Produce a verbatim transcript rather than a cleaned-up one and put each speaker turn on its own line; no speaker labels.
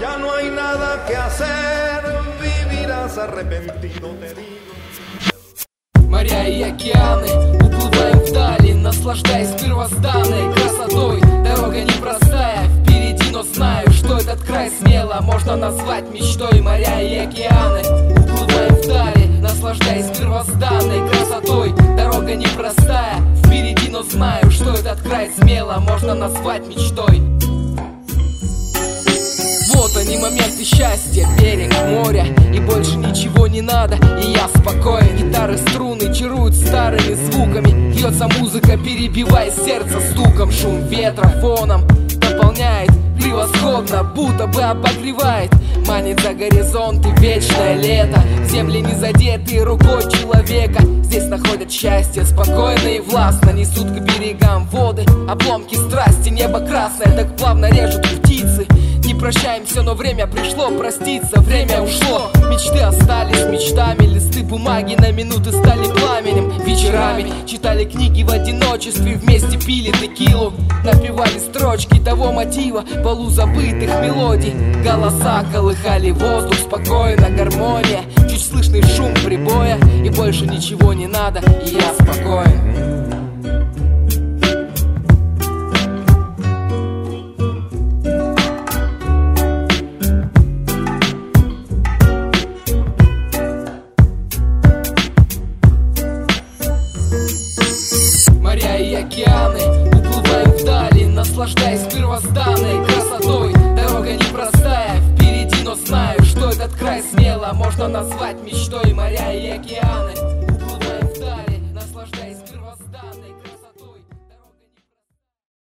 Ya no hay nada que hacer, vivirás arrepentido, te digo.
Моря и океаны, уплываем вдали, наслаждаясь первозданной красотой. Дорога непростая, впереди, но знаю, что этот край смело можно назвать мечтой. Моря и океаны, уплываем вдали, наслаждаясь первозданной красотой. Дорога непростая, впереди, но знаю, что этот край смело можно назвать мечтой. Вот они, моменты счастья, берег моря, и больше ничего не надо, и я спокоен. Гитары, струны чаруют старыми звуками, льется музыка, перебивая сердце стуком. Шум ветра фоном наполняет превосходно, будто бы обогревает. Манит за горизонт и вечное лето, земли не задетые рукой человека. Здесь находят счастье спокойно и властно, несут к берегам воды обломки страсти. Небо красное, так плавно режут птицы. Не прощаемся, но время пришло проститься, время ушло. Мечты остались мечтами, листы бумаги на минуты стали пламенем. Вечерами читали книги в одиночестве, вместе пили текилу, напевали строчки того мотива, полузабытых мелодий. Голоса колыхали воздух, спокойно, гармония, чуть слышный шум прибоя, и больше ничего не надо, и я спокоен. Моря и океаны, уплываем вдали, наслаждаясь первозданной красотой. Дорога непростая, впереди, но знаю, что этот край смело можно назвать мечтой. Моря и океаны, уплываем вдали, наслаждаясь